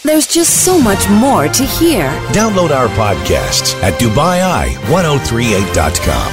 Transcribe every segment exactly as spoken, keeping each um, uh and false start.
There's just so much more to hear. Download our podcasts at Dubai Eye ten thirty-eight dot com.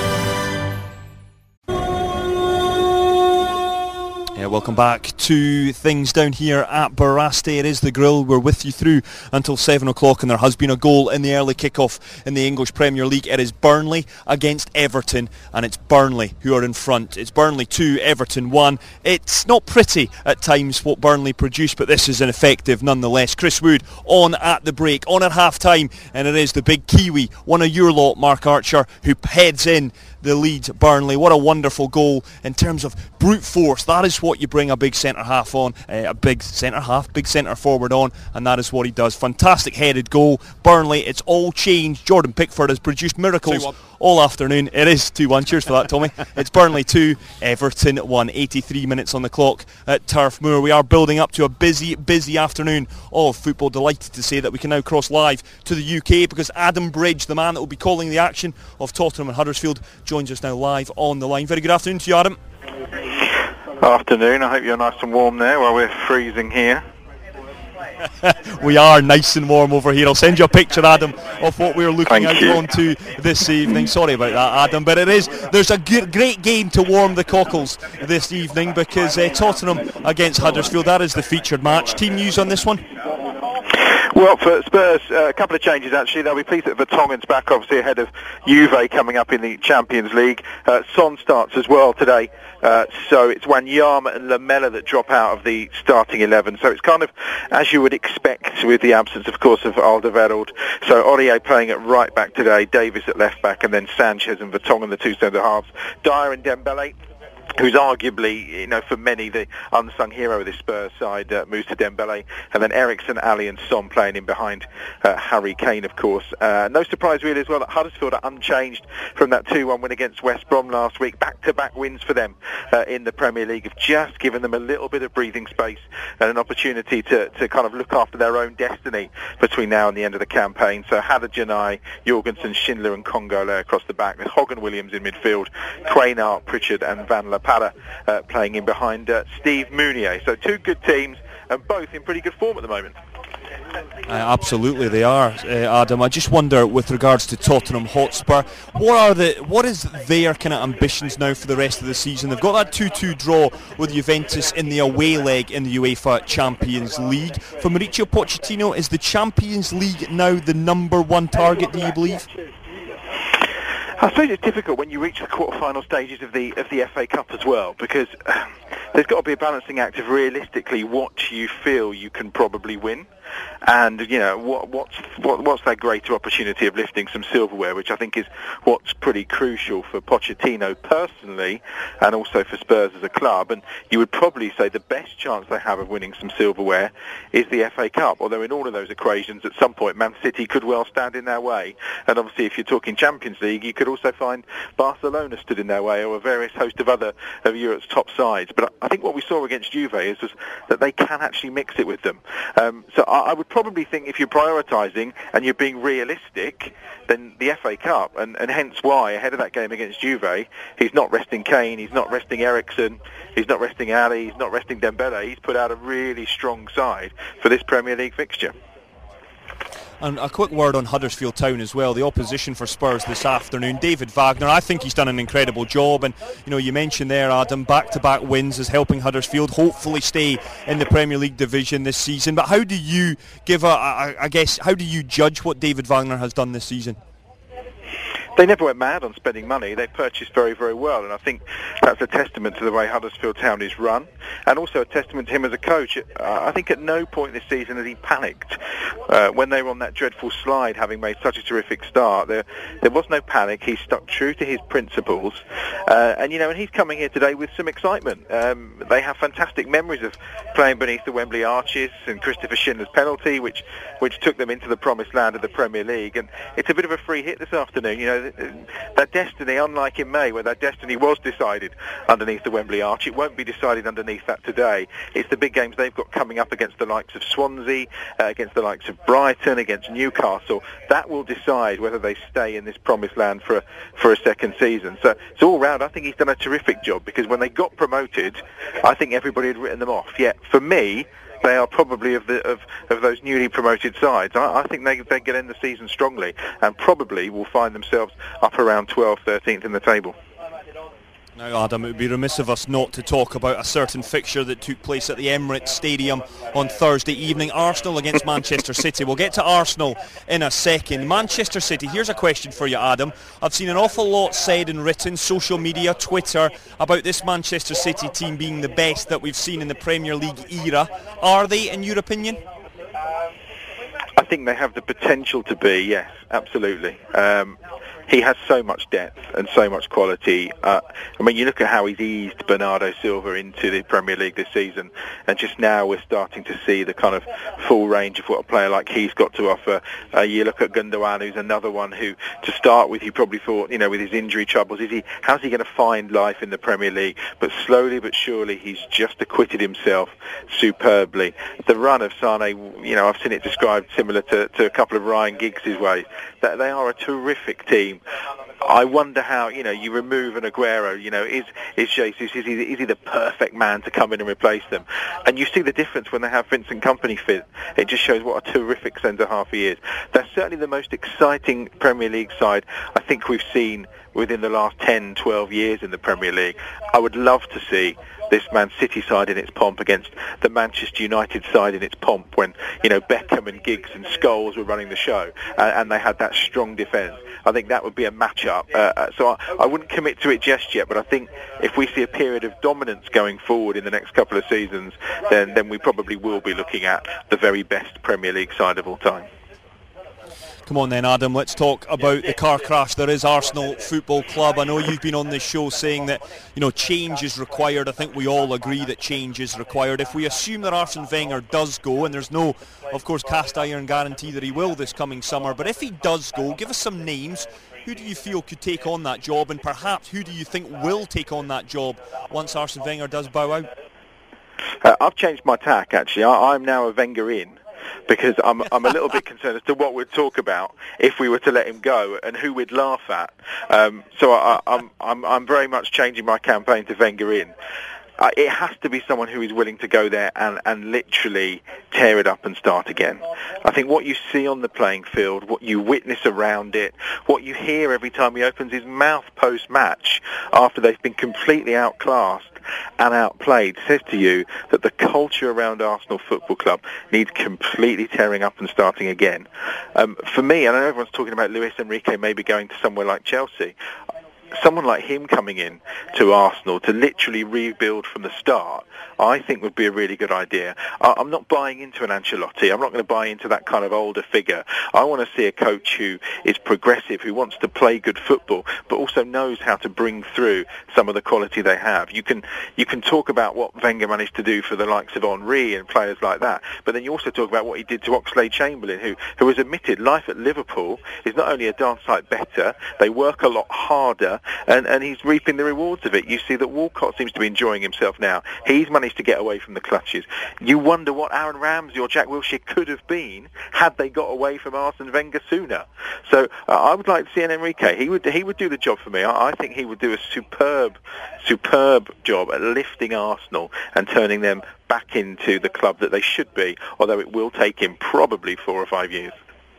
Yeah, welcome back to things down here at Baraste. It is the Grill. We're with you through until seven o'clock, and there has been a goal in the early kick-off in the English Premier League. It is Burnley against Everton, and it's Burnley who are in front. It's Burnley two, Everton one. It's not pretty at times what Burnley produce, but this is an effective nonetheless. Chris Wood on at the break, on at half-time, and it is the big Kiwi, one of your lot, Mark Archer, who heads in the lead. Burnley, what a wonderful goal in terms of brute force. That is what you bring a big centre-half on, uh, a big centre-half, big centre-forward on, and that is what he does. Fantastic headed goal. Burnley, it's all changed. Jordan Pickford has produced miracles all afternoon. It is two one. Cheers for that, Tommy. It's Burnley two, Everton one. eighty-three minutes on the clock at Turf Moor. We are building up to a busy, busy afternoon of football. Delighted to say that we can now cross live to the U K because Adam Bridge, the man that will be calling the action of Tottenham and Huddersfield, joins us now live on the line. Very good afternoon to you, Adam. Afternoon. I hope you're nice and warm there while we're freezing here. We are nice and warm over here. I'll send you a picture, Adam, of what we're looking Thank out you. onto this evening. Sorry about that, Adam, but it is. There's a g- great game to warm the cockles this evening because uh, Tottenham against Huddersfield, that is the featured match. Team news on this one? Well, for Spurs, uh, a couple of changes actually. They'll be pleased that Vertonghen's back, obviously ahead of Juve coming up in the Champions League. Uh, Son starts as well today, uh, so it's Wanyama and Lamela that drop out of the starting eleven. So it's kind of as you would expect with the absence, of course, of Alderweireld. So Aurier playing at right back today, Davis at left back, and then Sanchez and Vertonghen, the two centre halves. Dyer and Dembele, who's arguably, you know, for many the unsung hero of this Spurs side, uh, moves to Dembele, and then Eriksen, Ali and Son playing in behind uh, Harry Kane, of course. Uh, no surprise really as well that Huddersfield are unchanged from that two one win against West Brom last week. Back-to-back wins for them uh, in the Premier League have just given them a little bit of breathing space and an opportunity to, to kind of look after their own destiny between now and the end of the campaign. So Hader, Janai, Jorgensen, Schindler and Congolais across the back, with Hogan Williams in midfield, Quaynard, Pritchard and Van La Pada uh, playing in behind uh, Steve Mounier. So two good teams and both in pretty good form at the moment. Uh, absolutely they are, uh, Adam. I just wonder, with regards to Tottenham Hotspur, what are the what is their kind of ambitions now for the rest of the season? They've got that two two draw with Juventus in the away leg in the UEFA Champions League. For Mauricio Pochettino, is the Champions League now the number one target, do you believe? I suppose it's difficult when you reach the quarter-final stages of the of the F A Cup as well, because uh, there's got to be a balancing act of realistically what you feel you can probably win, and you know what what's what, what's that greater opportunity of lifting some silverware, which I think is what's pretty crucial for Pochettino personally, and also for Spurs as a club. And you would probably say the best chance they have of winning some silverware is the F A Cup. Although in all of those equations, at some point, Man City could well stand in their way, and obviously if you're talking Champions League, you could also find Barcelona stood in their way, or a various host of other of Europe's top sides. But I think what we saw against Juve is was that they can actually mix it with them. Um, so I, I would probably think if you're prioritising and you're being realistic, then the F A Cup, and, and hence why ahead of that game against Juve, he's not resting Kane, he's not resting Eriksen, he's not resting Ali, he's not resting Dembele. He's put out a really strong side for this Premier League fixture. And a quick word on Huddersfield Town as well, the opposition for Spurs this afternoon. David Wagner, I think he's done an incredible job, and you know, you mentioned there, Adam, back-to-back wins is helping Huddersfield hopefully stay in the Premier League division this season. But how do you give a, a I guess, how do you judge what David Wagner has done this season? They never went mad on spending money. They purchased very, very well, and I think that's a testament to the way Huddersfield Town is run, and also a testament to him as a coach. Uh, I think at no point this season has he panicked uh, when they were on that dreadful slide, having made such a terrific start. There, there was no panic. He stuck true to his principles, uh, and you know, and he's coming here today with some excitement. Um, they have fantastic memories of playing beneath the Wembley arches and Christopher Schindler's penalty, which, which took them into the promised land of the Premier League. And it's a bit of a free hit this afternoon. You know, their destiny, unlike in May, where their destiny was decided underneath the Wembley arch, it won't be decided underneath that today. It's the big games they've got coming up against the likes of Swansea, uh, against the likes of Brighton, against Newcastle. That will decide whether they stay in this promised land for a, for a second season. So, so all round, I think he's done a terrific job, because when they got promoted, I think everybody had written them off. Yet, for me, they are probably of the of, of those newly promoted sides. I, I think they they get in the season strongly and probably will find themselves up around twelfth, thirteenth in the table. Now, Adam, it would be remiss of us not to talk about a certain fixture that took place at the Emirates Stadium on Thursday evening. Arsenal against Manchester City. We'll get to Arsenal in a second. Manchester City, here's a question for you, Adam. I've seen an awful lot said and written, social media, Twitter, about this Manchester City team being the best that we've seen in the Premier League era. Are they, in your opinion? I think they have the potential to be, yes, absolutely. Um, he has so much depth and so much quality. Uh, I mean, you look at how he's eased Bernardo Silva into the Premier League this season, and just now we're starting to see the kind of full range of what a player like he's got to offer. Uh, you look at Gundogan, who's another one who, to start with, you probably thought, you know, with his injury troubles, is he? How's he going to find life in the Premier League? But slowly but surely, he's just acquitted himself superbly. The run of Sané, you know, I've seen it described similar to, to a couple of Ryan Giggs' ways. That they are a terrific team. I wonder how, you know, you remove an Aguero, you know, is is Jesus, is he, is he the perfect man to come in and replace them? And you see the difference when they have Vincent Kompany fit. It just shows what a terrific centre-half he is. They're certainly the most exciting Premier League side I think we've seen within the last ten, twelve years in the Premier League. I would love to see this Man City side in its pomp against the Manchester United side in its pomp when, you know, Beckham and Giggs and Scholes were running the show, uh, and they had that strong defence. I think that would be a match-up. Uh, so I, I wouldn't commit to it just yet, but I think if we see a period of dominance going forward in the next couple of seasons, then, then we probably will be looking at the very best Premier League side of all time. Come on then, Adam, let's talk about the car crash that is Arsenal Football Club. I know you've been on this show saying that, you know, change is required. I think we all agree that change is required. If we assume that Arsene Wenger does go, and there's no, of course, cast iron guarantee that he will this coming summer, but if he does go, give us some names. Who do you feel could take on that job, and perhaps who do you think will take on that job once Arsene Wenger does bow out? Uh, I've changed my tack, actually. I, I'm now a Wenger in. Because I'm I'm a little bit concerned as to what we'd talk about if we were to let him go and who we'd laugh at. Um, so I, I'm I'm I'm very much changing my campaign to Wenger in. Uh, it has to be someone who is willing to go there and, and literally tear it up and start again. I think what you see on the playing field, what you witness around it, what you hear every time he opens his mouth post-match after they've been completely outclassed and outplayed, says to you that the culture around Arsenal Football Club needs completely tearing up and starting again. Um, for me, and I know everyone's talking about Luis Enrique maybe going to somewhere like Chelsea, someone like him coming in to Arsenal to literally rebuild from the start, I think would be a really good idea. I'm not buying into an Ancelotti. I'm not going to buy into that kind of older figure. I want to see a coach who is progressive, who wants to play good football, but also knows how to bring through some of the quality they have. You can you can talk about what Wenger managed to do for the likes of Henry and players like that, but then you also talk about what he did to Oxlade-Chamberlain, who, who has admitted life at Liverpool is not only a darn sight better, they work a lot harder, And, and he's reaping the rewards of it. You see that Walcott seems to be enjoying himself now. He's managed to get away from the clutches. You wonder what Aaron Ramsey or Jack Wilshere could have been had they got away from Arsene Wenger sooner. So uh, I would like to see an Enrique. He would he would do the job for me. I, I think he would do a superb, superb job at lifting Arsenal and turning them back into the club that they should be, although it will take him probably four or five years.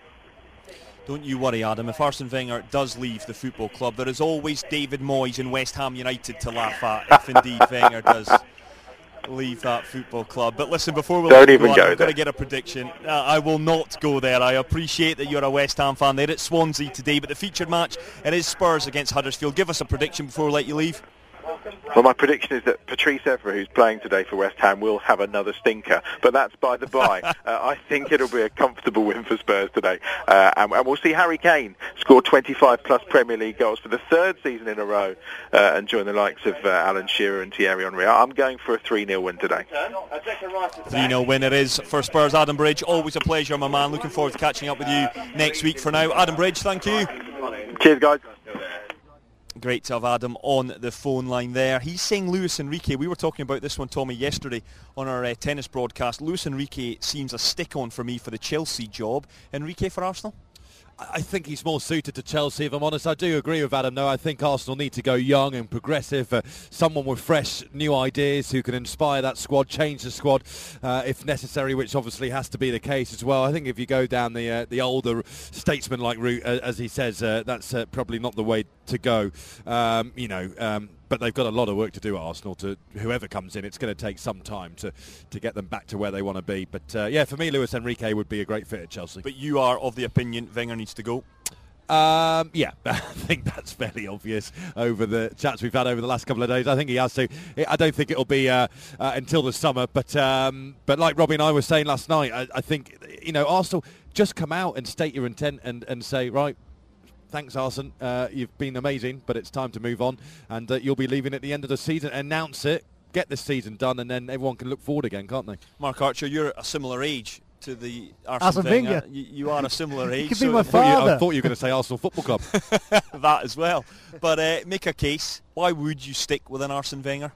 Don't you worry, Adam. If Arsene Wenger does leave the football club, there is always David Moyes in West Ham United to laugh at if indeed Wenger does leave that football club. But listen, before we don't let even go, go on, I've there. got to get a prediction. Uh, I will not go there. I appreciate that you're a West Ham fan. They're at Swansea today, but the featured match, it is Spurs against Huddersfield. Give us a prediction before we let you leave. Well, my prediction is that Patrice Evra, who's playing today for West Ham, will have another stinker. But that's by the by. uh, I think it'll be a comfortable win for Spurs today. Uh, and, and we'll see Harry Kane score twenty-five plus Premier League goals for the third season in a row uh, and join the likes of uh, Alan Shearer and Thierry Henry. I'm going for a three nil win today. three nil win it is for Spurs. Adam Bridge, always a pleasure, my man. Looking forward to catching up with you next week. For now, Adam Bridge, thank you. Cheers, guys. Great to have Adam on the phone line there. He's saying Luis Enrique. We were talking about this one, Tommy, yesterday on our uh, tennis broadcast. Luis Enrique seems a stick-on for me for the Chelsea job. Enrique for Arsenal? I think he's more suited to Chelsea, if I'm honest. I do agree with Adam, though. I think Arsenal need to go young and progressive. Uh, someone with fresh, new ideas who can inspire that squad, change the squad uh, if necessary, which obviously has to be the case as well. I think if you go down the uh, the older statesman-like route, uh, as he says, uh, that's uh, probably not the way to go. Um, you know, um, but they've got a lot of work to do at Arsenal. To whoever comes in, it's going to take some time to, to get them back to where they want to be. But uh, yeah, for me, Luis Enrique would be a great fit at Chelsea. But you are of the opinion Wenger needs to go? Um, yeah, I think that's fairly obvious over the chats we've had over the last couple of days. I think he has to. I don't think it'll be uh, uh, until the summer. But um, but like Robbie and I were saying last night, I, I think, you know, Arsenal, just come out and state your intent and, and say, right, thanks, Arsene. Uh, you've been amazing, but it's time to move on. And uh, you'll be leaving at the end of the season. Announce it, get the season done, and then everyone can look forward again, can't they? Mark Archer, you're a similar age to the Arsene, Arsene Wenger. Wenger. You, you are a similar age. He could so be my I thought, you, father. I thought you were going to say Arsenal Football Club. that as well. But uh, make a case. Why would you stick with an Arsene Wenger?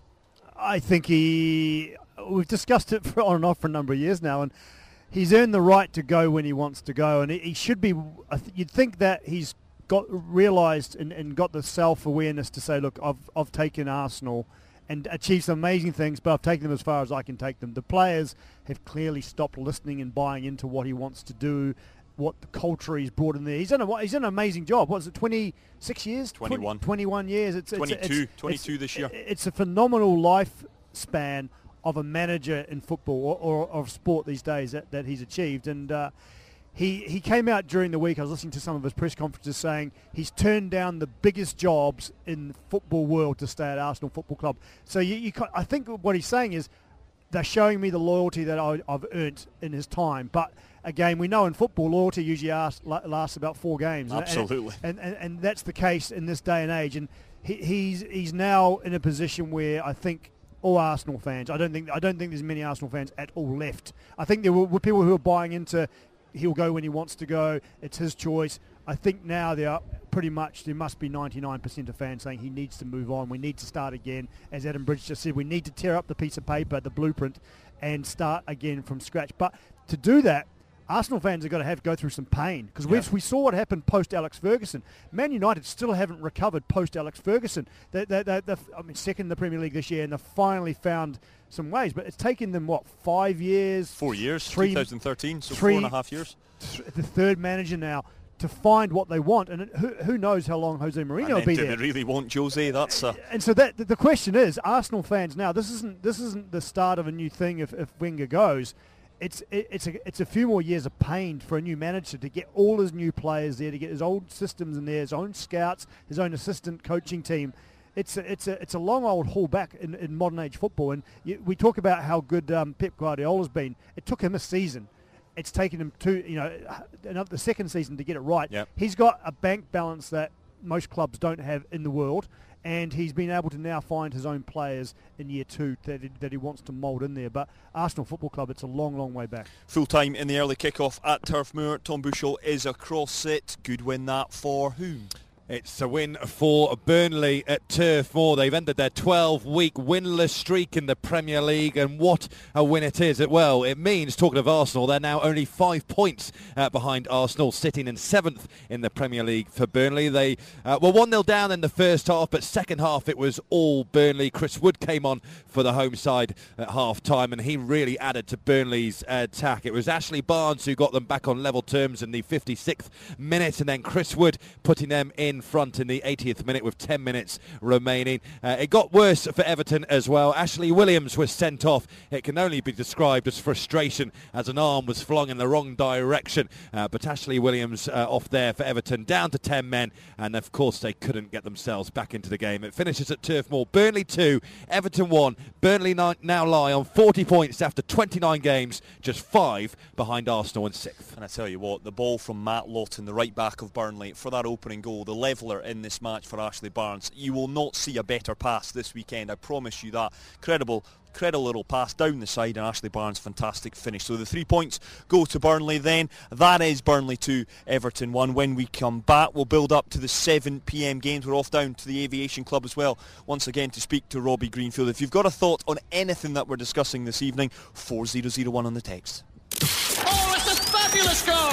I think he... We've discussed it for on and off for a number of years now, and he's earned the right to go when he wants to go, and he should be... You'd think that he's got realised and, and got the self-awareness to say, look, I've I've taken Arsenal and achieved some amazing things, but I've taken them as far as I can take them. The players have clearly stopped listening and buying into what he wants to do, what the culture he's brought in there. He's done a, he's done an amazing job. What is it, twenty-six years? twenty-one. twenty-one years. It's, twenty-two. It's, it's, twenty-two it's, this year. It's a phenomenal lifespan of a manager in football or, or of sport these days that, that he's achieved. And uh, he he came out during the week, I was listening to some of his press conferences, saying he's turned down the biggest jobs in the football world to stay at Arsenal Football Club. So you, you I think what he's saying is they're showing me the loyalty that I, I've earned in his time. But again, we know in football, loyalty usually lasts, lasts about four games. Absolutely. And, and, and, and that's the case in this day and age. And he, he's he's now in a position where I think all Arsenal fans, I don't think I don't think there's many Arsenal fans at all left. I think there were, were people who are buying into he'll go when he wants to go. It's his choice. I think now there are pretty much, there must be ninety-nine percent of fans saying he needs to move on. We need to start again. As Adam Bridge just said, we need to tear up the piece of paper, the blueprint, and start again from scratch. But to do that, Arsenal fans are going to have to go through some pain because yeah. we saw what happened post-Alex Ferguson. Man United still haven't recovered post-Alex Ferguson. They, they, they, they're, I mean, second in the Premier League this year, and they've finally found some ways. But it's taken them, what, five years? Four years, three, twenty thirteen, so three, four and a half years. Th- the third manager now to find what they want. And it, who, who knows how long Jose Mourinho will be do there. they really want Jose? That's uh... And so that the question is, Arsenal fans now, this isn't this isn't the start of a new thing if, if Wenger goes. It's it, it's a it's a few more years of pain for a new manager to get all his new players there, to get his old systems in there, his own scouts, his own assistant coaching team. It's a, it's a it's a long old haul back in, in modern age football. And you, we talk about how good um, Pep Guardiola's been. It took him a season. It's taken him two, you know, another the second season to get it right. Yep. He's got a bank balance that most clubs don't have in the world, and he's been able to now find his own players in year two that he, that he wants to mould in there. But Arsenal Football Club, it's a long, long way back. Full time in the early kick-off at Turf Moor. Tom Bushell is across it. Good win that for whom? It's a win for Burnley at Turf Moor. They've ended their twelve-week winless streak in the Premier League, and what a win it is. Well, it means, talking of Arsenal, they're now only five points uh, behind Arsenal, sitting in seventh in the Premier League for Burnley. They uh, were one nil down in the first half, but second half it was all Burnley. Chris Wood came on for the home side at half-time, and he really added to Burnley's uh, attack. It was Ashley Barnes who got them back on level terms in the fifty-sixth minute, and then Chris Wood putting them in front in the eightieth minute with ten minutes remaining. Uh, it got worse for Everton as well. Ashley Williams was sent off. It can only be described as frustration as an arm was flung in the wrong direction. Uh, but Ashley Williams uh, off there for Everton, down to ten men, and of course they couldn't get themselves back into the game. It finishes at Turf Moor. Burnley two, Everton one. Burnley now lie on forty points after twenty-nine games, just five behind Arsenal in sixth. And I tell you what, the ball from Matt Lawton, the right back of Burnley, for that opening goal, the leveller in this match for Ashley Barnes. You will not see a better pass this weekend, I promise you that. Credible, credible little pass down the side, and Ashley Barnes, fantastic finish. So the three points go to Burnley then. That is Burnley two, Everton one. When we come back, we'll build up to the seven p.m. games. We're off down to the Aviation Club as well, once again to speak to Robbie Greenfield. If you've got a thought on anything that we're discussing this evening, four zero zero one on the text. Oh, it's a fabulous goal!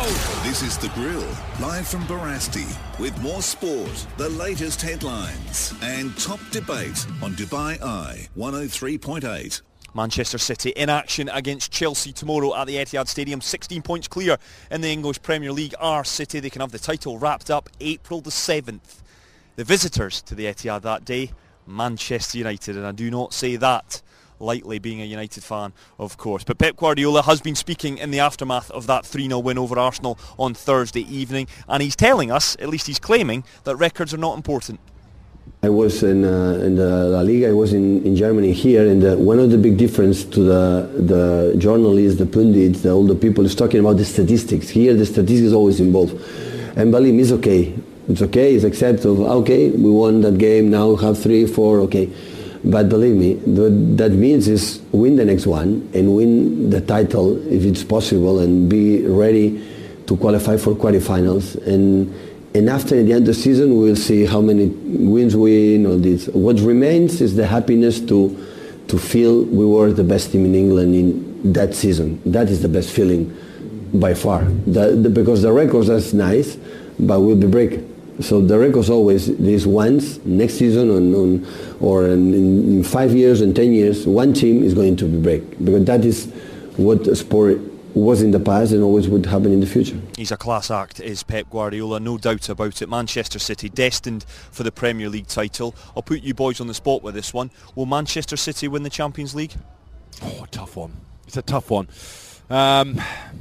This is The Grill, live from Barasti, with more sport, the latest headlines, and top debate on Dubai Eye one oh three point eight. Manchester City in action against Chelsea tomorrow at the Etihad Stadium. sixteen points clear in the English Premier League are City. They can have the title wrapped up April the seventh. The visitors to the Etihad that day, Manchester United, and I do not say that lightly, being a United fan, of course. But Pep Guardiola has been speaking in the aftermath of that three nil win over Arsenal on Thursday evening, and he's telling us, at least he's claiming, that records are not important. I was in, uh, in the La Liga, I was in, in Germany here, and uh, one of the big difference to the, the journalists, the pundits, the, all the people is talking about the statistics. Here the statistics is always involved. And believe me, it's okay. It's okay, it's accept of, okay, we won that game, now we have three, four, okay. But believe me, what that means is win the next one and win the title if it's possible, and be ready to qualify for quarterfinals. And and after the end of the season, we'll see how many wins we win or this. What remains is the happiness to to feel we were the best team in England in that season. That is the best feeling by far. The, the, because the records are nice, but we'll be break. So the record's always this once, next season on, on, or in, in five years and ten years, one team is going to be break. Because that is what sport was in the past and always would happen in the future. He's a class act, is Pep Guardiola, no doubt about it. Manchester City destined for the Premier League title. I'll put you boys on the spot with this one. Will Manchester City win the Champions League? Oh, tough one. It's a tough one. Um,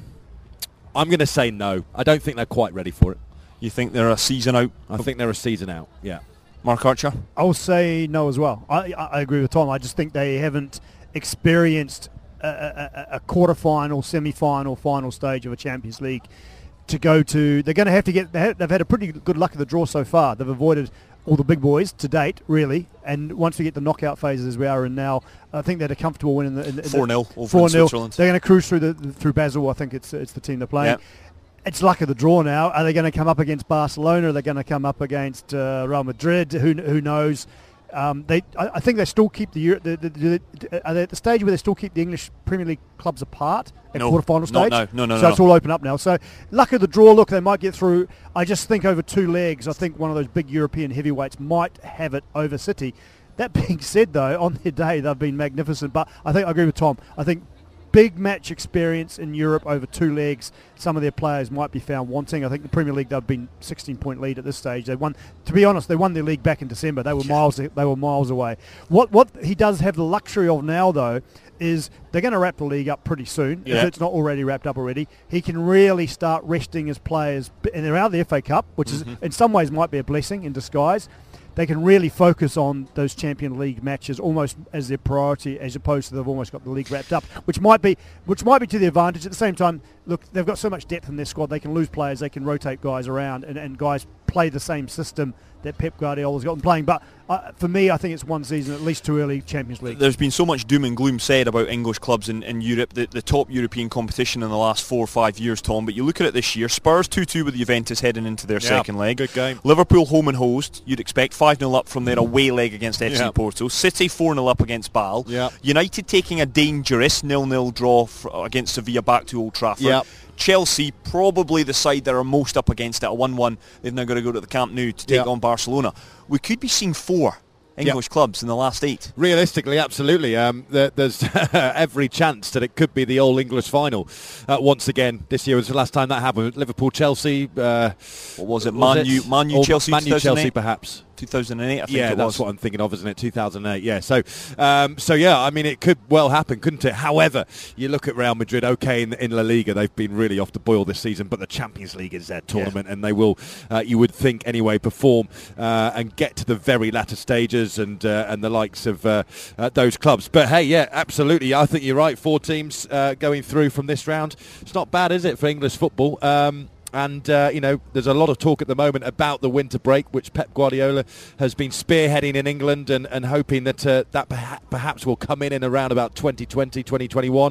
I'm going to say no. I don't think they're quite ready for it. You think they're a season out? I think they're a season out, yeah. Mark Archer? I'll say no as well. I, I, I agree with Tom. I just think they haven't experienced a, a, a quarter-final, semi-final, final stage of a Champions League to go to. They're going to have to get, they have, they've had a pretty good luck of the draw so far. They've avoided all the big boys to date, really. And once we get the knockout phases as we are in now, I think they're a comfortable win in the... four nil over in Switzerland. They're going to cruise through the through Basel. I think it's it's the team they're playing. Yep. It's luck of the draw now. Are they going to come up against Barcelona? Are they going to come up against uh, Real Madrid? Who who knows? Um, they, I, I think they still keep the, the, the, the. Are they at the stage where they still keep the English Premier League clubs apart at no, quarter-final stage? No, no, no, no. So no. it's all open up now. So luck of the draw. Look, they might get through. I just think over two legs, I think one of those big European heavyweights might have it over City. That being said, though, on their day they've been magnificent. But I think I agree with Tom. I think big match experience in Europe over two legs, some of their players might be found wanting. I think the Premier League, they've been sixteen-point lead at this stage. They won. To be honest, they won their league back in December. They were miles. They were miles away. What what he does have the luxury of now, though, is they're going to wrap the league up pretty soon. Yeah. If it's not already wrapped up already, he can really start resting his players. And they're out of the F A Cup, which mm-hmm. is in some ways might be a blessing in disguise. They can really focus on those Champions League matches almost as their priority, as opposed to they've almost got the league wrapped up, which might be which might be to their advantage. At the same time, look, they've got so much depth in their squad, they can lose players, they can rotate guys around, and, and guys play the same system that Pep Guardiola's got them playing. But uh, for me, I think it's one season, at least too early, Champions League. There's been so much doom and gloom said about English clubs in, in Europe, the, the top European competition in the last four or five years, Tom. But you look at it this year, Spurs two two with Juventus heading into their yeah, second leg. Good game. Liverpool home and host, you'd expect five nil up from their away leg against F C yeah. Porto. City four nil up against Bâle. Yeah. United taking a dangerous nil nil draw for, against Sevilla back to Old Trafford. Yeah. Chelsea, probably the side that are most up against it, a one one. They've now got to go to the Camp Nou to take yeah. on Barcelona. We could be seeing four English yep. clubs in the last eight. Realistically, absolutely. Um, there, there's every chance that it could be the All English final uh, once again. This year was the last time that happened. Liverpool, Chelsea. Uh, what was it? Man U, Man U, Chelsea, Man U, Chelsea, perhaps. two thousand eight, I think yeah, it was. that's what I'm thinking of, isn't it? two thousand eight, yeah. So, um, so yeah, I mean, it could well happen, couldn't it? However, you look at Real Madrid, okay, in, in La Liga, they've been really off the boil this season, but the Champions League is their tournament, yeah. and they will, uh, you would think anyway, perform uh, and get to the very latter stages and uh, and the likes of uh, uh, those clubs. But hey, yeah, absolutely, I think you're right. Four teams uh, going through from this round. It's not bad, is it, for English football? Um, And, uh, you know, there's a lot of talk at the moment about the winter break, which Pep Guardiola has been spearheading in England and, and hoping that uh, that perha- perhaps will come in in around about twenty twenty, twenty twenty-one.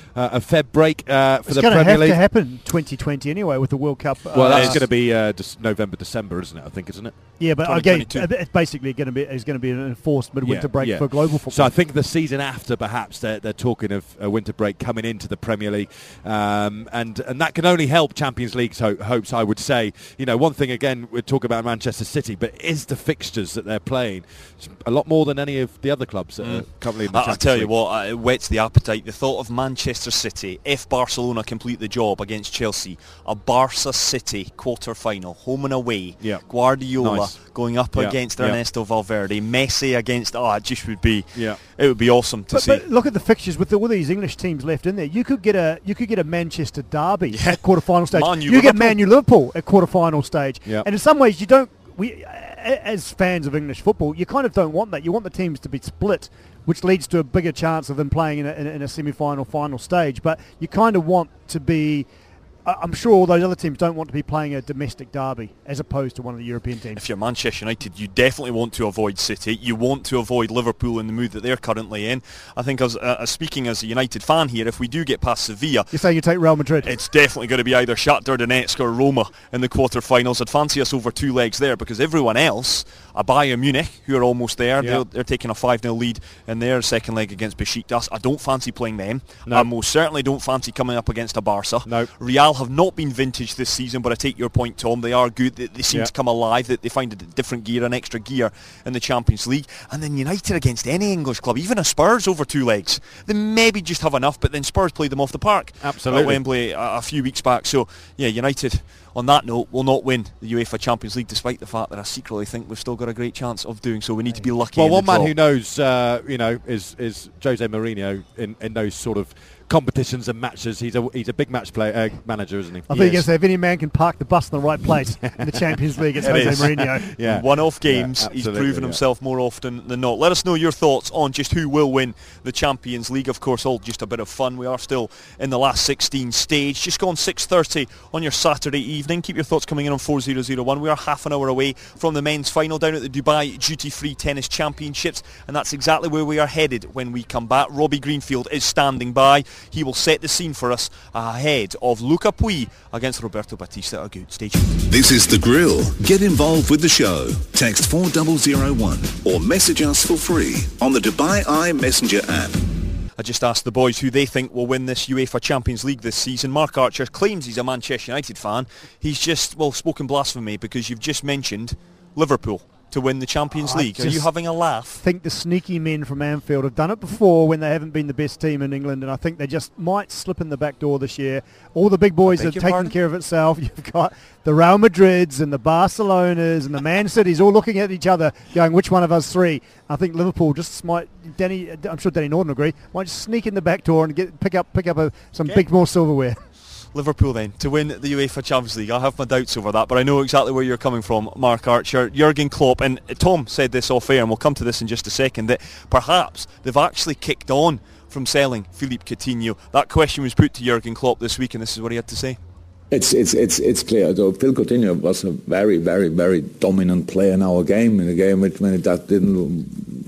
uh, a Feb break uh, for it's the gonna Premier have League. to happen twenty twenty anyway with the World Cup. Well, uh, that's going to be uh, just November, December, isn't it? I think, isn't it? yeah, but twenty again, twenty-two. it's basically going to be it's going to be an enforced midwinter Yeah, break yeah. for global football. So I think the season after, perhaps they're, they're talking of a winter break coming into the Premier League, um, and and that can only help Champions League's ho- hopes. I would say, you know, one thing again we talk about Manchester City, but is the fixtures that they're playing it's a lot more than any of the other clubs that Mm. are currently in the I- I'll Champions tell you League. what, uh, it whets the appetite. The thought of Manchester City, if Barcelona complete the job against Chelsea, a Barca City quarter-final, home and away, Yeah. Guardiola Nice. going up Yeah, against yeah. Ernesto Valverde, Messi against, oh, it just would be, Yeah. it would be awesome to But, see. but look at the fixtures with the, all these English teams left in there. You could get a you could get a Manchester derby at quarter-final stage. Man U you get Liverpool. Man U Liverpool at quarter-final stage. Yeah. And in some ways, you don't. We, a- as fans of English football, you kind of don't want that. You want the teams to be split, which leads to a bigger chance of them playing in a, in a, in a semi-final final stage. But you kind of want to be. I- I'm sure all those other teams don't want to be playing a domestic derby as opposed to one of the European teams. If you're Manchester United, you definitely want to avoid City. You want to avoid Liverpool in the mood that they're currently in. I think, as uh, as speaking as a United fan here, if we do get past Sevilla, You're saying you take Real Madrid? it's definitely going to be either Shakhtar Donetsk or Roma in the quarter-finals. I'd fancy us over two legs there because everyone else, a Bayern Munich, who are almost there, Yeah. they're, they're taking a five nil lead in their second leg against Besiktas. I don't fancy playing them. No. I most certainly don't fancy coming up against a Barca. No. Real have not been vintage this season, but I take your point, Tom. They are good. They, they seem Yeah. to come alive. That they find a different gear, an extra gear in the Champions League. And then United against any English club, even a Spurs over two legs, they maybe just have enough, but then Spurs played them off the park Absolutely. at Wembley a, a few weeks back. So, yeah, United, on that note, will not win the UEFA Champions League, despite the fact that I secretly think we've still got a great chance of doing so. We need to be lucky Well, in the one man draw. who knows, uh, you know, is is Jose Mourinho in, in those sort of competitions and matches. He's a he's a big match play uh, manager, isn't he? I think you're going to Yes. say if any man can park the bus in the right place in the Champions League, it's It Jose is. Mourinho. Yeah. One-off games, Yeah, he's absolutely, proven yeah. himself more often than not. Let us know your thoughts on just who will win the Champions League. Of course, all just a bit of fun. We are still in the last sixteen stage. Just gone six thirty on your Saturday evening. Keep your thoughts coming in on four zero zero one. We are half an hour away from the men's final down at the Dubai Duty Free Tennis Championships, and that's exactly where we are headed when we come back. Robbie Greenfield is standing by. He will set the scene for us ahead of Luca Pui against Roberto Batista Agut. Stay tuned. This is The Grill. Get involved with the show. Text four zero zero one or message us for free on the Dubai Eye Messenger app. I just asked the boys who they think will win this UEFA Champions League this season. Mark Archer claims he's a Manchester United fan. He's just, well, spoken blasphemy because you've just mentioned Liverpool to win the Champions I League. Are you just having a laugh? think the sneaky men from Anfield have done it before when they haven't been the best team in England, and I think they just might slip in the back door this year. All the big boys I beg have your taken pardon? care of itself. You've got the Real Madrids and the Barcelonas and the Man Cities all looking at each other going, which one of us three? I think Liverpool just might, Danny, I'm sure Danny Norton will agree, might just sneak in the back door and get pick up pick up a, some Okay. big more silverware. Liverpool then to win the UEFA Champions League. I have my doubts over that, but I know exactly where you're coming from, Mark Archer. Jurgen Klopp, and Tom said this off air, and we'll come to this in just a second, that perhaps they've actually kicked on from selling Philippe Coutinho. That question was put to Jurgen Klopp this week, and this is what he had to say. It's it's it's it's clear. Though Phil Coutinho was a very very very dominant player in our game, in a game which when it that didn't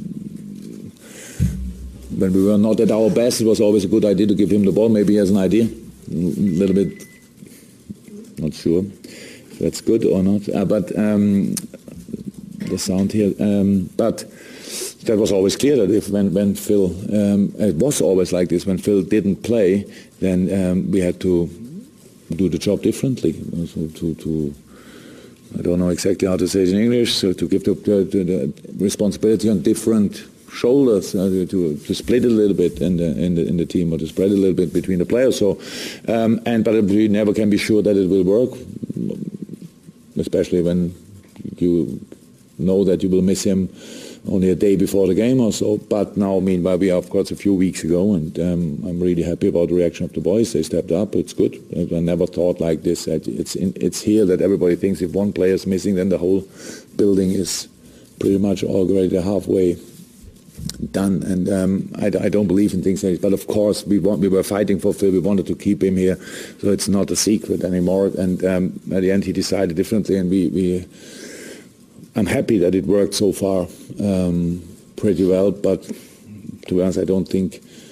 when we were not at our best, it was always a good idea to give him the ball. Maybe he has an idea, a little bit. Not sure if that's good or not, uh, but um, the sound here. Um, but that was always clear that if when when Phil, um, it was always like this. When Phil didn't play, then um, we had to do the job differently. So to, to I don't know exactly how to say it in English. So to give the, the, the responsibility on different shoulders, uh, to to split it a little bit in the in the in the team, or to spread it a little bit between the players. So um, and but we never can be sure that it will work, especially when you know that you will miss him only a day before the game or so. But now, meanwhile, we are, of course, a few weeks ago, and um, I'm really happy about the reaction of the boys. They stepped up. It's good. I never thought like this. It's in, it's here that everybody thinks if one player is missing, then the whole building is pretty much already halfway done. And um, I, I don't believe in things like this. But of course, we want, we were fighting for Phil. We wanted to keep him here, so it's not a secret anymore. And um, at the end, he decided differently, and we. we I'm happy that it worked so far um, pretty well, but to be honest, I don't think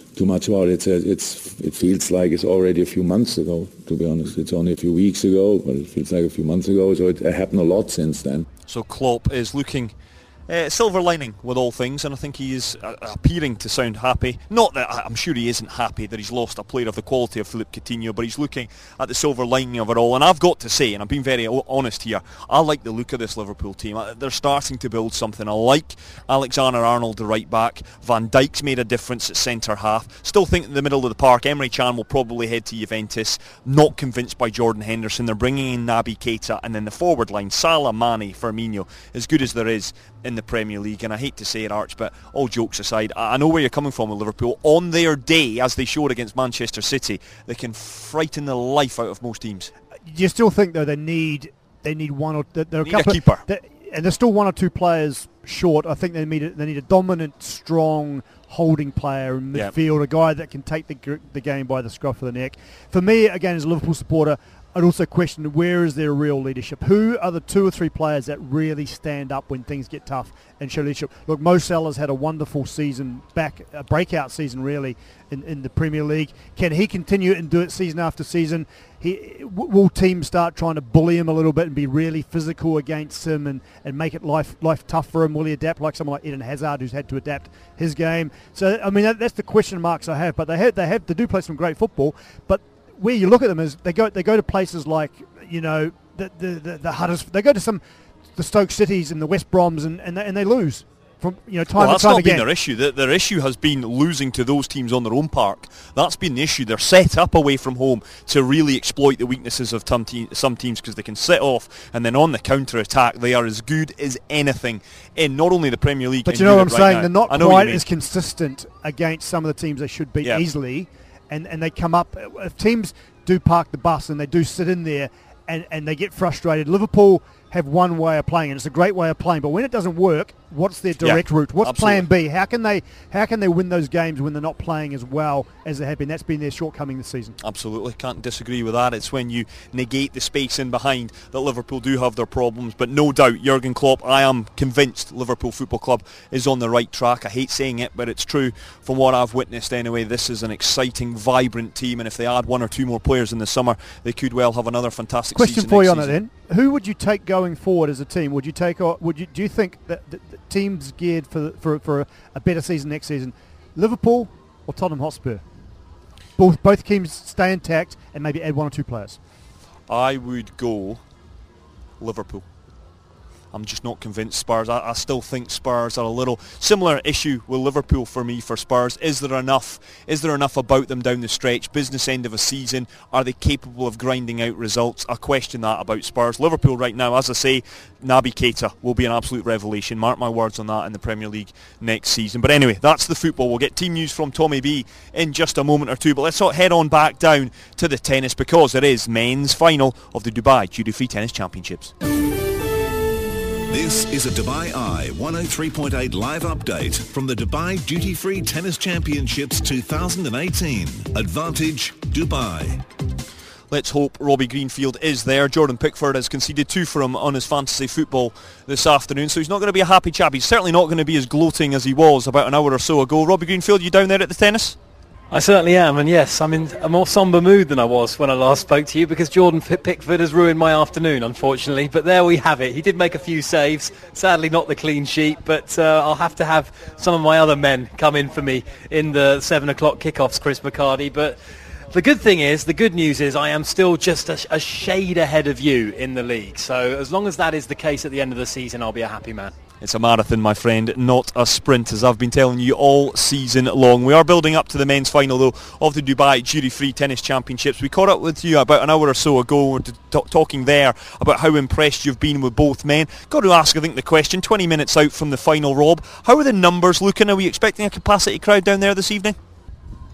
too much about it. It's, it's, it feels like it's already a few months ago, to be honest. It's only a few weeks ago, but it feels like a few months ago, so it happened a lot since then. So Klopp is looking Uh, silver lining with all things, and I think he is uh, appearing to sound happy. Not that I'm sure he isn't happy that he's lost a player of the quality of Philippe Coutinho, but he's looking at the silver lining of it all. And I've got to say, and I'm being very honest here, I like the look of this Liverpool team. They're starting to build something. I like Alexander-Arnold, the right back. Van Dijk's made a difference at centre half. Still think in the middle of the park, Emre Can will probably head to Juventus. Not convinced by Jordan Henderson. They're bringing in Naby Keita, and then the forward line, Salah, Mane, Firmino, as good as there is in the Premier League. And I hate to say it, Arch, but all jokes aside, I know where you're coming from with Liverpool. On their day, as they showed against Manchester City, they can frighten the life out of most teams. Do you still think, though, they need they need one or there are a need couple a keeper, of, and there's still one or two players short. I think they need a, they need a dominant, strong holding player in midfield, yep. a guy that can take the the game by the scruff of the neck. For me, again, as a Liverpool supporter, I'd also question, where is their real leadership? Who are the two or three players that really stand up when things get tough and show leadership? Look, Mo Salah's had a wonderful season back, a breakout season really, in, in the Premier League. Can he continue and do it season after season? He, will teams start trying to bully him a little bit and be really physical against him and, and make it life life tough for him? Will he adapt like someone like Eden Hazard, who's had to adapt his game? So, I mean, that, that's the question marks I have. But they have, they have, they do play some great football, but where you look at them is they go they go to places like, you know, the the the, the Huddersfield, they go to some the Stoke Cities and the West Broms and and they, and they lose from, you know, time well, and time again. That's not been their issue. The, their issue has been losing to those teams on their own park. That's been the issue. They're set up away from home to really exploit the weaknesses of some, te- some teams because they can sit off, and then on the counter-attack they are as good as anything in not only the Premier League. But you know what I'm right saying? Now. They're not quite as consistent against some of the teams they should beat yeah. easily, and, and they come up. If teams do park the bus and they do sit in there and, and they get frustrated, Liverpool have one way of playing, and it's a great way of playing, but when it doesn't work, what's their direct yeah, route? What's absolutely. plan B? How can they how can they win those games when they're not playing as well as they have been? That's been their shortcoming this season. Absolutely, can't disagree with that. It's when you negate the space in behind that Liverpool do have their problems, but no doubt Jurgen Klopp, I am convinced Liverpool Football Club is on the right track. I hate saying it, but it's true from what I've witnessed anyway. This is an exciting, vibrant team, and if they add one or two more players in the summer, they could well have another fantastic Question season. Question for you on season. that then. Who would you take going forward as a team? Would you take? Or would you? Do you think that the, the teams geared for for for a better season next season, Liverpool or Tottenham Hotspur? Both both teams stay intact and maybe add one or two players. I would go Liverpool. I'm just not convinced Spurs. I, I still think Spurs are a little similar issue with Liverpool for me for Spurs. Is there enough? Is there enough about them down the stretch? Business end of a season. Are they capable of grinding out results? I question that about Spurs. Liverpool right now, as I say, Naby Keita will be an absolute revelation. Mark my words on that in the Premier League next season. But anyway, that's the football. We'll get team news from Tommy B in just a moment or two. But let's sort of head on back down to the tennis because it is men's final of the Dubai Duty Free Tennis Championships. This is a Dubai Eye one oh three point eight live update from the Dubai Duty Free Tennis Championships two thousand eighteen. Advantage Dubai. Let's hope Robbie Greenfield is there. Jordan Pickford has conceded two for him on his fantasy football this afternoon, so he's not going to be a happy chap. He's certainly not going to be as gloating as he was about an hour or so ago. Robbie Greenfield, you down there at the tennis? I certainly am, and yes, I'm in a more sombre mood than I was when I last spoke to you because Jordan Pickford has ruined my afternoon, unfortunately. But there we have it. He did make a few saves, sadly not the clean sheet, but uh, I'll have to have some of my other men come in for me in the seven o'clock kickoffs, Chris McCarty. But the good thing is, the good news is I am still just a, a shade ahead of you in the league. So as long as that is the case at the end of the season, I'll be a happy man. It's a marathon, my friend, not a sprint, as I've been telling you all season long. We are building up to the men's final, though, of the Dubai Duty Free Tennis Championships. We caught up with you about an hour or so ago. We're t- talking there about how impressed you've been with both men. Got to ask, I think, the question, twenty minutes out from the final, Rob. How are the numbers looking? Are we expecting a capacity crowd down there this evening?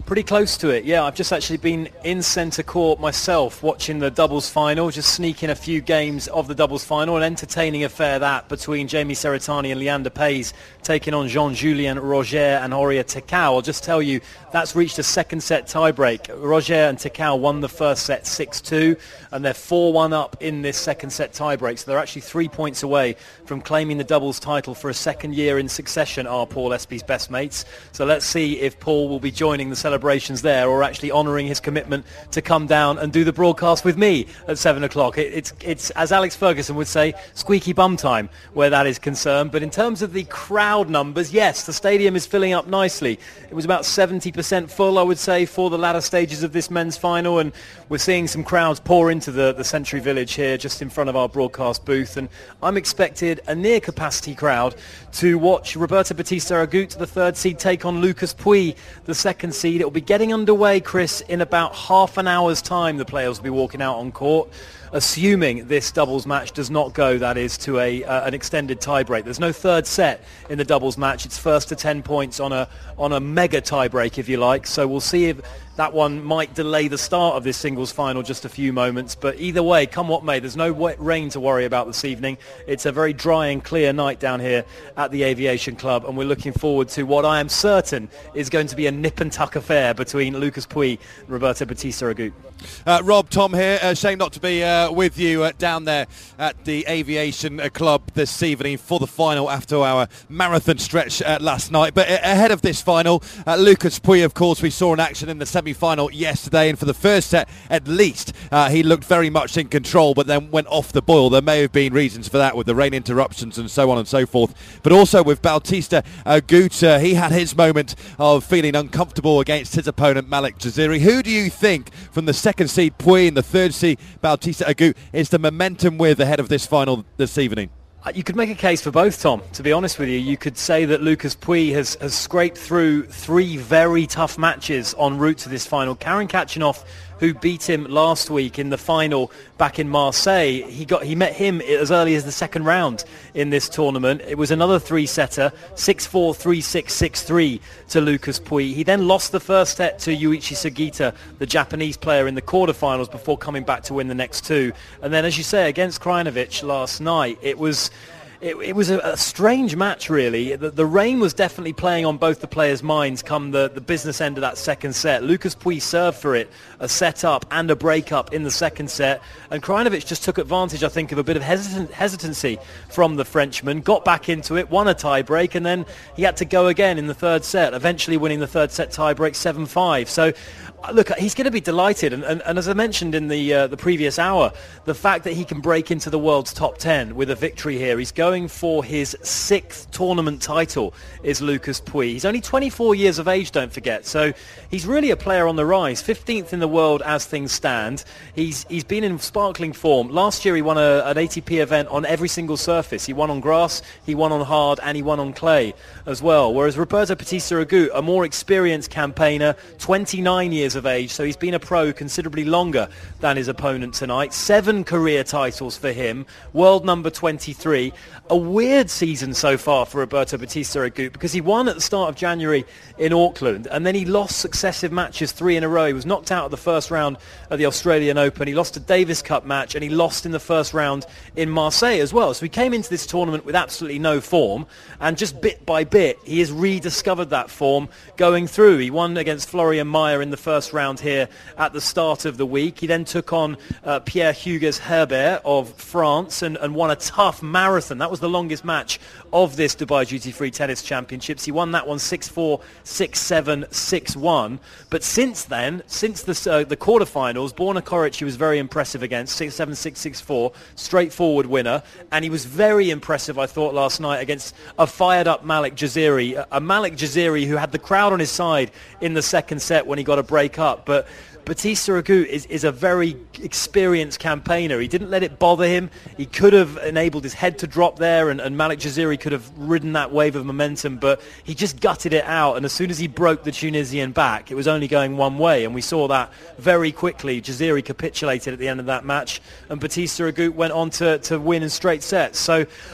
Pretty close to it, yeah. I've just actually been in centre court myself watching the doubles final, just sneaking a few games of the doubles final, an entertaining affair that between Jamie Seretani and Leander Paes taking on Jean-Julien Roger and Horia Tecau. I'll just tell you, that's reached a second set tiebreak. Roger and Tecau won the first set six two, and they're four one up in this second set tiebreak, so they're actually three points away from claiming the doubles title for a second year in succession, are Paul Espie's best mates. So let's see if Paul will be joining the celebration celebrations there, or actually honouring his commitment to come down and do the broadcast with me at seven o'clock. It, it's, it's, as Alex Ferguson would say, squeaky bum time where that is concerned. But in terms of the crowd numbers, yes, the stadium is filling up nicely. It was about seventy percent full, I would say, for the latter stages of this men's final, and we're seeing some crowds pour into the, the Century Village here just in front of our broadcast booth, and I'm expected a near capacity crowd to watch Roberto Bautista Agut, the third seed, take on Lucas Pouille, the second seed. It'll be getting underway, Chris, in about half an hour's time. The players will be walking out on court, assuming this doubles match does not go, that is, to a uh, an extended tiebreak. There's no third set in the doubles match. It's first to ten points on a on a mega tiebreak, if you like. So we'll see if that one might delay the start of this singles final just a few moments. But either way, come what may, there's no wet rain to worry about this evening. It's a very dry and clear night down here at the Aviation Club, and we're looking forward to what I am certain is going to be a nip and tuck affair between Lucas Pouille and Roberto Bautista Agut. Uh, Rob, Tom here. Uh, shame not to be uh, with you uh, down there at the Aviation uh, Club this evening for the final after our marathon stretch uh, last night. But uh, ahead of this final, uh, Lucas Pouille, of course, we saw in action in the semi-final yesterday, and for the first set at least, uh, he looked very much in control, but then went off the boil. There may have been reasons for that with the rain interruptions and so on and so forth. But also with Bautista Agut, uh, he had his moment of feeling uncomfortable against his opponent Malik Jaziri. Who do you think from the second seed Pouille and the third seed Bautista Agut is the momentum with ahead of this final this evening? You could make a case for both, Tom, to be honest with you. You could say that Lucas Pouille has, has scraped through three very tough matches en route to this final. Karen Khachanov, who beat him last week in the final back in Marseille, he got he met him as early as the second round in this tournament. It was another three-setter, six four, three six, six three to Lucas Pouille. He then lost the first set to Yuichi Sugita, the Japanese player, in the quarterfinals before coming back to win the next two. And then, as you say, against Krajinovic last night, it was... It, it was a, a strange match, really. The, the rain was definitely playing on both the players' minds come the, the business end of that second set. Lucas Pouille served for it, a set-up and a break-up in the second set, and Krajinovic just took advantage, I think, of a bit of hesitant, hesitancy from the Frenchman, got back into it, won a tie-break, and then he had to go again in the third set, eventually winning the third set tie-break seven five. So, look, he's going to be delighted, and, and, and as I mentioned in the uh, the previous hour, the fact that he can break into the world's top ten with a victory here. He's going for his sixth tournament title, is Lucas Pouille. He's only twenty-four years of age, don't forget, so he's really a player on the rise. fifteenth in the world as things stand. He's he's been in sparkling form. Last year he won a, an A T P event on every single surface. He won on grass, he won on hard, and he won on clay as well. Whereas Roberto Bautista Agut, a more experienced campaigner, twenty-nine years of age, so he's been a pro considerably longer than his opponent tonight. Seven career titles for him, world number twenty-three. A weird season so far for Roberto Bautista Agut, because he won at the start of January in Auckland, and then he lost successive matches three in a row. He was knocked out of the first round of the Australian Open. He lost a Davis Cup match, and he lost in the first round in Marseille as well. So he came into this tournament with absolutely no form, and just bit by bit he has rediscovered that form going through. He won against Florian Mayer in the first round here at the start of the week. He then took on uh, Pierre Hugues Herbert of France and, and won a tough marathon. That was the longest match of this Dubai Duty Free Tennis Championships. He won that one six four, six seven, six one. But since then, since the uh, the quarterfinals, Borna Coric he was very impressive against, six seven, six six four, straightforward winner. And he was very impressive, I thought, last night against a fired-up Malik Jaziri, a, a Malik Jaziri who had the crowd on his side in the second set when he got a break up. But Bautista Agut is, is a very experienced campaigner. He didn't let it bother him. He could have enabled his head to drop there, and, and Malik Jaziri could have ridden that wave of momentum, but he just gutted it out. And as soon as he broke the Tunisian back, it was only going one way, and we saw that very quickly. Jaziri capitulated at the end of that match, and Bautista Agut went on to, to win in straight sets. So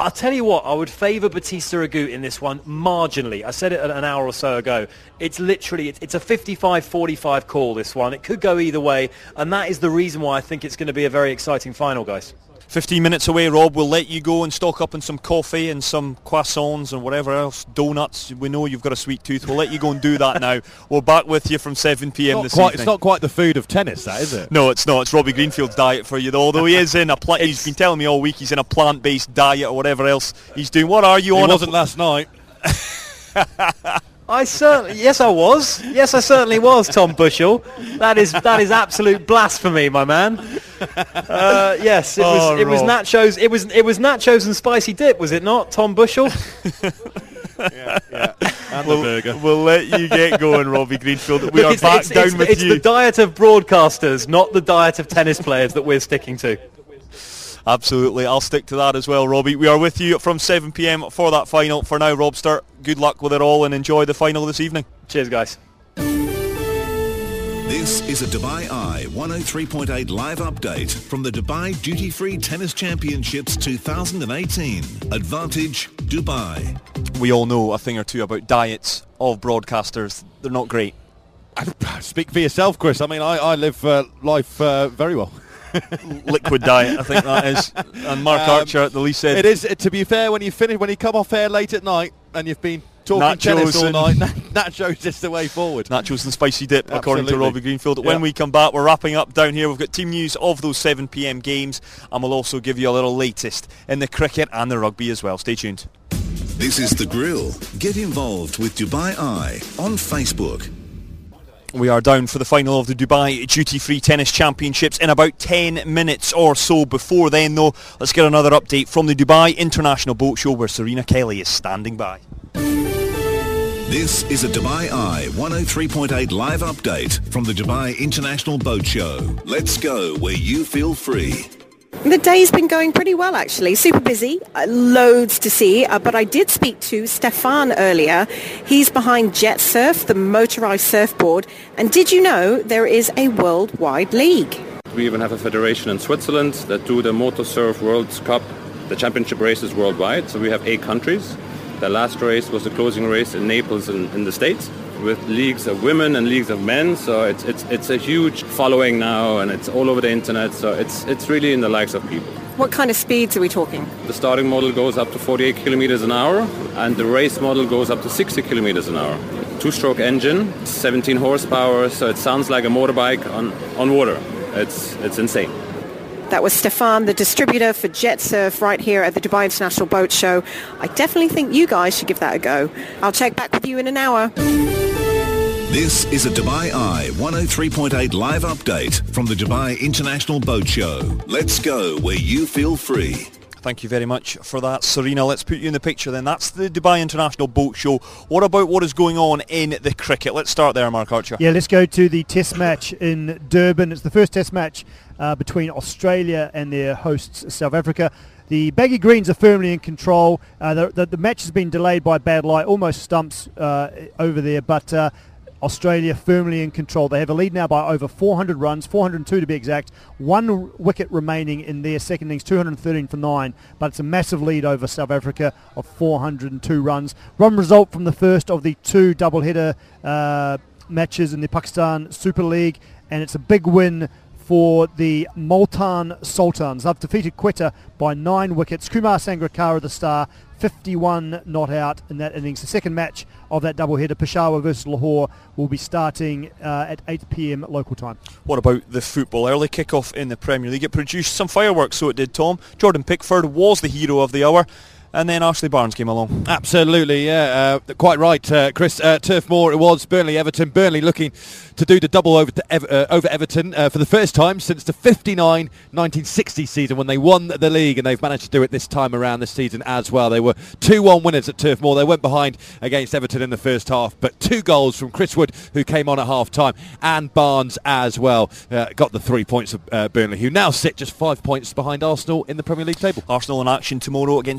I'll tell you what, I would favour Bautista Agut in this one marginally. I said it an hour or so ago. It's literally, it's a fifty-five forty-five call, this one. It could go either way, and that is the reason why I think it's going to be a very exciting final, guys. fifteen minutes away, Rob. We'll let you go and stock up on some coffee and some croissants and whatever else, donuts. We know you've got a sweet tooth. We'll let you go and do that now. We're back with you from seven p.m. this quite, evening. It's not quite the food of tennis, that, is it? No, it's not. It's Robbie Greenfield's diet for you, though. Although he is in a pla- he's been telling me all week he's in a plant-based diet or whatever else he's doing. What are you he on? He wasn't pl- last night. I certainly, yes, I was. Yes, I certainly was, Tom Bushell. That is that is absolute blasphemy, my man. Uh, yes, it was. Oh, it was Rob. nachos. It was. It was nachos and spicy dip, was it not, Tom Bushell? yeah, yeah. And we'll, the burger. We'll let you get going, Robbie Greenfield. We Look, are it's, back it's, down it's, with it's you. It's the diet of broadcasters, not the diet of tennis players that we're sticking to. Absolutely, I'll stick to that as well, Robbie. We are with you from seven p.m. for that final. For now, Robster, good luck with it all and enjoy the final this evening. Cheers, guys. This is a Dubai Eye one oh three point eight live update from the Dubai Duty Free Tennis Championships two thousand eighteen. Advantage Dubai. We all know a thing or two about diets of broadcasters. They're not great. Speak for yourself, Chris. I mean, I, I live uh, life uh, very well. Liquid diet, I think that is. And Mark um, Archer at the least said... It is, to be fair, when you finish, when you come off air late at night and you've been talking nachos tennis all night, nachos is the way forward. Nachos and spicy dip, Absolutely. according to Robbie Greenfield. Yeah. When we come back, we're wrapping up down here. We've got team news of those seven p.m. games, and we'll also give you a little latest in the cricket and the rugby as well. Stay tuned. This is The Grill. Get involved with Dubai Eye on Facebook. We are down for the final of the Dubai Duty Free Tennis Championships in about ten minutes or so. Before then, though, let's get another update from the Dubai International Boat Show where Serena Kelly is standing by. This is a Dubai Eye one oh three point eight live update from the Dubai International Boat Show. Let's go where you feel free. The day's been going pretty well, actually. Super busy, uh, loads to see. Uh, but I did speak to Stefan earlier. He's behind Jet Surf, the motorized surfboard. And did you know there is a worldwide league? We even have a federation in Switzerland that do the Motor Surf World Cup, the championship races worldwide. So we have eight countries. The last race was the closing race in Naples in, in the States, with leagues of women and leagues of men. So it's it's it's a huge following now, and it's all over the internet. So it's it's really in the likes of people. What kind of speeds are we talking? The starting model goes up to forty-eight kilometers an hour, and the race model goes up to sixty kilometers an hour. Two-stroke engine, seventeen horsepower. So it sounds like a motorbike on on water. It's it's insane. That was Stefan, the distributor for Jet Surf right here at the Dubai International Boat Show. I definitely think you guys should give that a go. I'll check back with you in an hour. This is a Dubai Eye one oh three point eight live update from the Dubai International Boat Show. Let's go where you feel free. Thank you very much for that, Serena. Let's put you in the picture then. That's the Dubai International Boat Show. What about what is going on in the cricket? Let's start there, Mark Archer. Yeah, let's go to the test match in Durban. It's the first test match uh, between Australia and their hosts, South Africa. The Baggy Greens are firmly in control. Uh, the, the, the match has been delayed by bad light, almost stumps uh, over there, but... Uh, Australia firmly in control. They have a lead now by over four hundred runs, four hundred two to be exact. One wicket remaining in their second innings, two hundred thirteen for nine, but it's a massive lead over South Africa of four hundred two runs. Run result from the first of the two double-header uh, matches in the Pakistan Super League, and it's a big win for the Multan Sultans. They've defeated Quetta by nine wickets. Kumar Sangakkara, the star, fifty-one not out in that innings. The second match of that doubleheader, Peshawar versus Lahore, will be starting uh, at eight p.m. local time. What about the football? Early kick-off in the Premier League. It produced some fireworks, so it did, Tom. Jordan Pickford was the hero of the hour. And then Ashley Barnes came along. Absolutely, yeah, uh, quite right, uh, Chris. Uh, Turf Moor, it was Burnley-Everton. Burnley looking to do the double over to Ev- uh, over Everton uh, for the first time since the fifty-nine nineteen sixty season when they won the league, and they've managed to do it this time around this season as well. They were two one winners at Turf Moor. They went behind against Everton in the first half, but two goals from Chris Wood, who came on at half-time, and Barnes as well. Uh, got the three points of uh, Burnley, who now sit just five points behind Arsenal in the Premier League table. Arsenal in action tomorrow against Brighton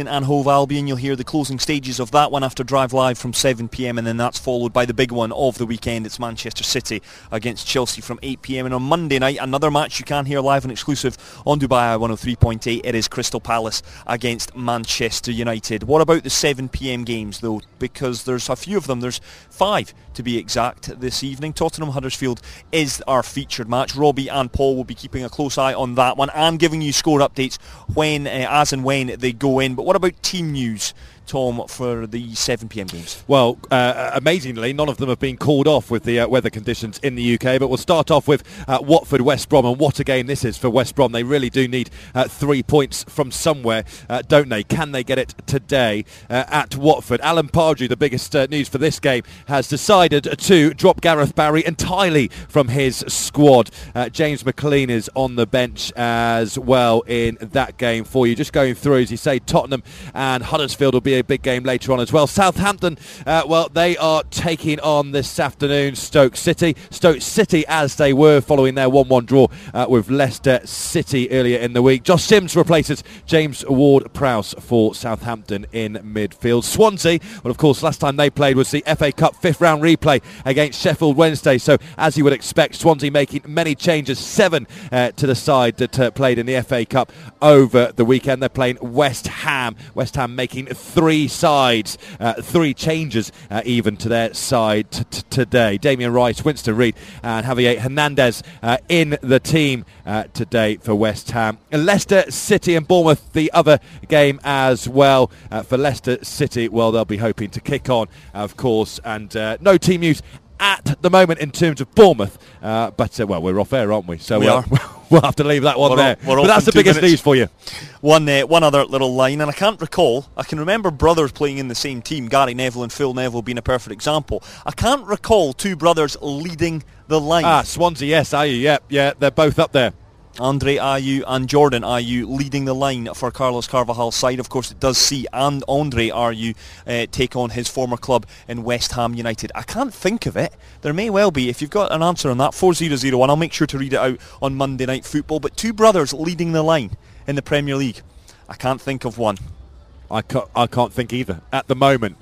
Luton and Hove Albion. You'll hear the closing stages of that one after Drive Live from seven p.m, and then that's followed by the big one of the weekend. It's Manchester City against Chelsea from eight p.m, and on Monday night, another match you can hear live and exclusive on Dubai Eye one oh three point eight. It is Crystal Palace against Manchester United. What about the seven p.m games though? Because there's a few of them. There's five to be exact this evening. Tottenham Huddersfield is our featured match. Robbie and Paul will be keeping a close eye on that one and giving you score updates when, uh, as and when they go in. But what about team news, Tom, for the seven p.m games? Well, uh, amazingly, none of them have been called off with the uh, weather conditions in the U K, but we'll start off with uh, Watford West Brom, and what a game this is for West Brom. They really do need uh, three points from somewhere, uh, don't they? Can they get it today uh, at Watford? Alan Pardew, the biggest uh, news for this game, has decided to drop Gareth Barry entirely from his squad. Uh, James McLean is on the bench as well in that game for you. Just going through, as you say, Tottenham and Huddersfield will be a big game later on as well. Southampton, uh, well, they are taking on this afternoon Stoke City. Stoke City, as they were following their one one draw uh, with Leicester City earlier in the week. Josh Sims replaces James Ward-Prowse for Southampton in midfield. Swansea, well, of course, last time they played was the F A Cup fifth round replay against Sheffield Wednesday. So, as you would expect, Swansea making many changes, seven uh, to the side that uh, played in the F A Cup over the weekend. They're playing West Ham. West Ham making three Three sides, uh, three changes uh, even to their side t- t- today. Damien Rice, Winston Reid and Javier Hernandez uh, in the team uh, today for West Ham. Leicester City and Bournemouth, the other game as well. Uh, for Leicester City, well, they'll be hoping to kick on, of course, and uh, no team news at the moment in terms of Bournemouth, uh, but uh, well, we're off air, aren't we? So we we'll, are. we'll have to leave that one we're there. All, but that's the biggest minutes. news for you. One, uh, one other little line, and I can't recall. I can remember brothers playing in the same team. Gary Neville and Phil Neville being a perfect example. I can't recall two brothers leading the line. Ah, Swansea, yes, Ayew, yeah, yeah, they're both up there. Andre Ayew and Jordan Ayew leading the line for Carlos Carvajal's side. Of course, it does see and Andre Ayew uh, take on his former club in West Ham United. I can't think of it. There may well be. If you've got an answer on that, four zero zero one, I'll make sure to read it out on Monday Night Football. But two brothers leading the line in the Premier League. I can't think of one. I can't, I can't think either at the moment.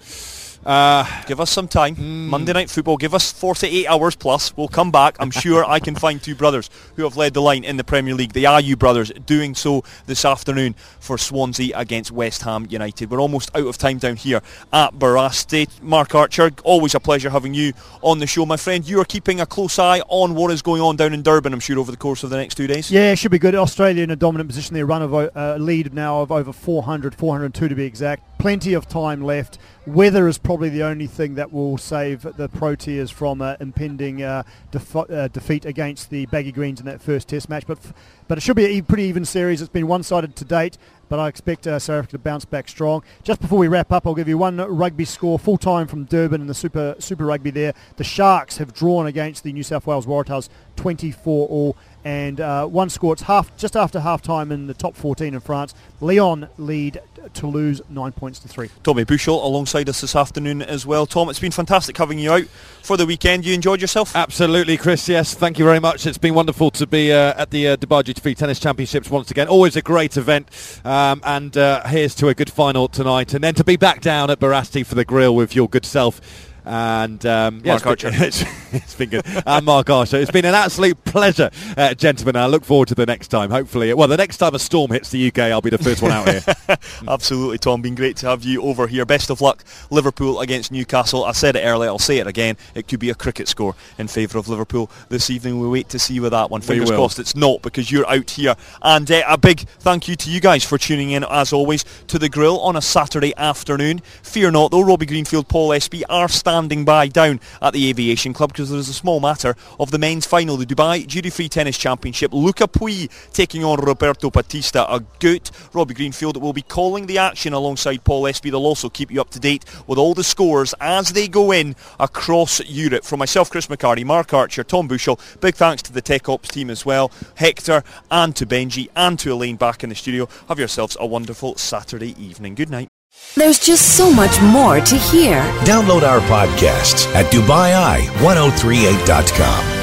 Uh, give us some time. Mm. Monday Night Football, give us forty-eight hours plus. We'll come back. I'm sure I can find two brothers who have led the line in the Premier League. The Ayew brothers doing so this afternoon for Swansea against West Ham United. We're almost out of time down here at Borough. Mark Archer, always a pleasure having you on the show, my friend. You are keeping a close eye on what is going on down in Durban, I'm sure, over the course of the next two days. Yeah, it should be good. Australia in a dominant position. They run a uh, lead now of over four hundred, four hundred two to be exact. Plenty of time left. Weather is probably the only thing that will save the Proteas from uh, impending uh, def- uh, defeat against the Baggy Greens in that first test match. But f- but it should be a pretty even series. It's been one-sided to date, but I expect uh, South Africa to bounce back strong. Just before we wrap up, I'll give you one rugby score, full-time from Durban in the Super Super Rugby there. The Sharks have drawn against the New South Wales Waratahs twenty-four all. And uh, one score, it's half, just after half-time in the top fourteen in France. Lyon lead Toulouse nine points to three. Tommy Bushell alongside us this afternoon as well. Tom, it's been fantastic having you out for the weekend. You enjoyed yourself? Absolutely, Chris, yes. Thank you very much. It's been wonderful to be uh, at the uh, Dubai Duty Free Tennis Championships once again. Always a great event. Um, and uh, here's to a good final tonight. And then to be back down at Barasti for the grill with your good self. And um, yeah, Mark it's Archer. been, it's, it's been good. And Mark Archer. It's been an absolute pleasure, uh, gentlemen. I look forward to the next time. Hopefully, well, the next time a storm hits the U K, I'll be the first one out here. Absolutely, Tom. Been great to have you over here. Best of luck, Liverpool against Newcastle. I said it earlier. I'll say it again. It could be a cricket score in favour of Liverpool this evening. We'll wait to see with that one. Fingers crossed it's not, because you're out here. And uh, a big thank you to you guys for tuning in, as always, to the grill on a Saturday afternoon. Fear not, though. Robbie Greenfield, Paul Espy are standing by down at the Aviation Club, because there is a small matter of the men's final, the Dubai Duty Free Tennis Championship. Luca Pui taking on Roberto Batista Agut. Robbie Greenfield will be calling the action alongside Paul Espy. They'll also keep you up to date with all the scores as they go in across Europe. From myself, Chris McCarty, Mark Archer, Tom Bushell, big thanks to the Tech Ops team as well, Hector, and to Benji, and to Elaine back in the studio. Have yourselves a wonderful Saturday evening. Good night. There's just so much more to hear. Download our podcasts at Dubai Eye ten thirty-eight dot com.